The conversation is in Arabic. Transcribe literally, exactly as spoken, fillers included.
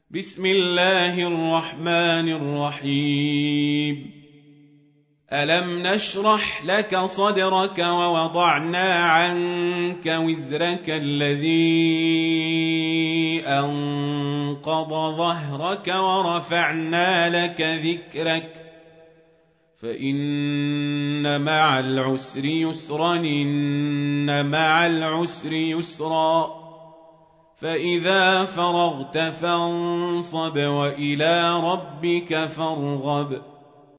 بسم الله الرحمن الرحيم ألم نشرح لك صدرك ووضعنا عنك وزرك الذي أنقض ظهرك ورفعنا لك ذكرك فإن مع العسر يسرا إن مع العسر يسرا فإذا فرغت فانصب وإلى ربك فارغب